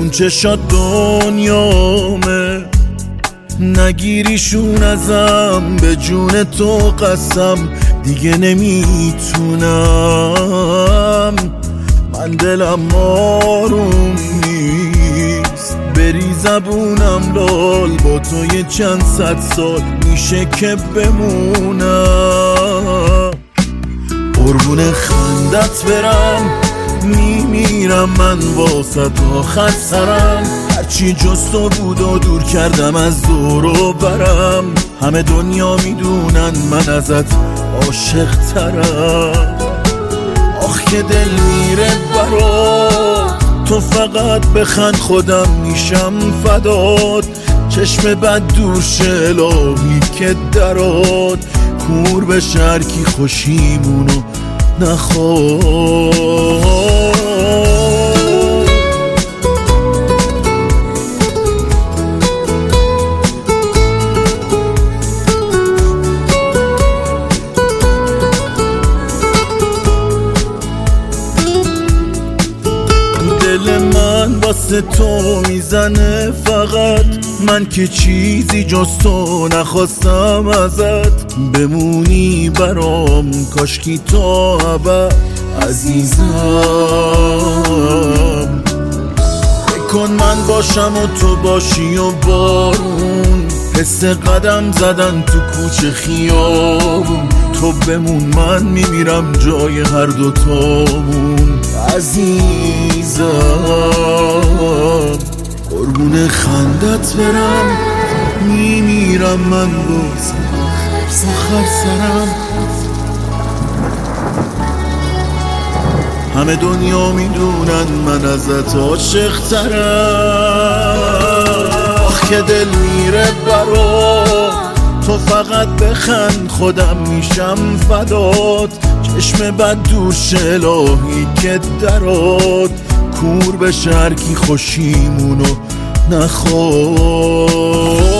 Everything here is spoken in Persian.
اون چشات دنیامه، نگیریشون ازم، به جون تو قسم دیگه نمیتونم. من دلم آروم نیست، بری زبونم لال، با تو یه چند صد سال میشه که بمونم. قربون خندت برم، میمیرم من واسه آخر سرم. هرچی جز تو بود و دور کردم از دور و برم. همه دنیا میدونن من ازت عاشق ترم. آخ که دل میره برات، تو فقط بخند خودم میشم فدات. چشم بد دور شه الهی که درات، کور به شرکی خوشیمونو نخواد. دل من واسه تو میزنه فقط، من که چیزی جز تو نخواستم ازت. بمونی برام کاشکی تا ابد عزیزم. بکن من باشم و تو باشی و بارون، حس قدم زدن تو کوچه خیابون. تو بمون من میمیرم جای هر دوتامون عزیزم. قربون خندت برم، میمیرم من باز آخر سرم. همه دنیا میدونن من ازت عاشق ترم. آخ که دل میره برات، تو فقط بخند خودم میشم فدات. چشم بد دور شه الهی که درات، کور به شرکی خوشیمونو نخواد.